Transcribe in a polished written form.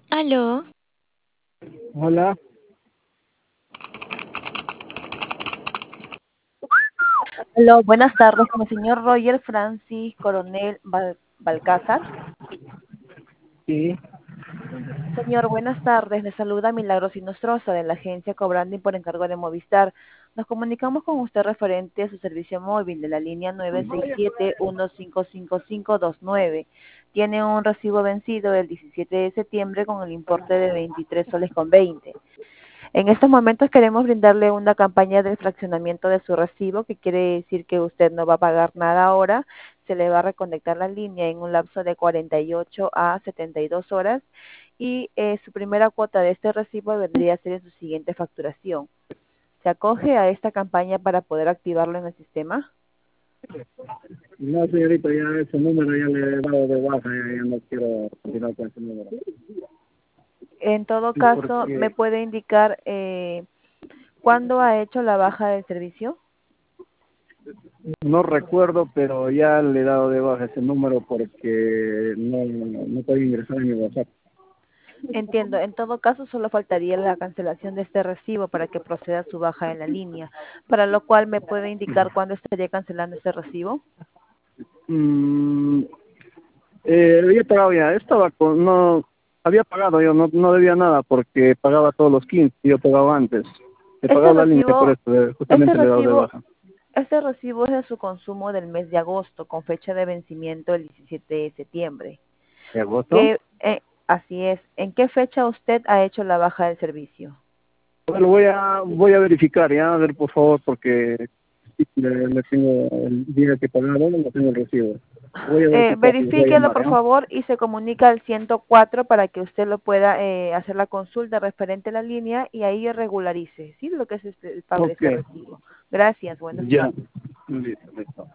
Aló, Hola, Hola, buenas tardes con el señor Roger Francis Coronel Balcázar. sí, Señor, buenas tardes. Le saluda Milagros Inostroza de la agencia Cobranding por encargo de Movistar. Nos comunicamos con usted referente a su servicio móvil de la línea 967-155529. Tiene un recibo vencido el 17 de septiembre con el importe de 23 soles con 20. En estos momentos queremos brindarle una campaña de fraccionamiento de su recibo, que quiere decir que usted no va a pagar nada ahora, se le va a reconectar la línea en un lapso de 48 a 72 horas y su primera cuota de este recibo vendría a ser en su siguiente facturación. ¿Se acoge a esta campaña para poder activarlo en el sistema? no señorita, ya ese número ya le he dado de baja, ya no quiero continuar con ese número. En todo Sí, caso, ¿me porque puede indicar cuándo ha hecho la baja del servicio? no recuerdo, pero ya le he dado de baja ese número porque no puedo ingresar en mi WhatsApp. Entiendo. En todo caso, solo faltaría la cancelación de este recibo para que proceda su baja en la línea, para lo cual me puede indicar cuándo estaría cancelando este recibo. Mm, había pagado ya, no, había pagado yo, no debía nada porque pagaba todos los 15, yo pagaba antes. He Este pagado la línea, por recibo, eso este justamente le he dado de recibo, baja. este recibo es de su consumo del mes de agosto, con fecha de vencimiento el 17 de septiembre. ¿De agosto? Así es. ¿En qué fecha usted ha hecho la baja del servicio? Bueno, voy a verificar, ya, a ver, por favor, porque sí, le tengo el día que pagaron, no tengo el recibo. Voy a verificar y les voy a Verifíquelo, llamar, por ¿ya? favor, y se comunica al 104 para que usted lo pueda hacer la consulta referente a la línea y ahí regularice, ¿sí? Lo que es el pago de Ok, ese recibo. Gracias, buenas ya. tardes. Listo, listo.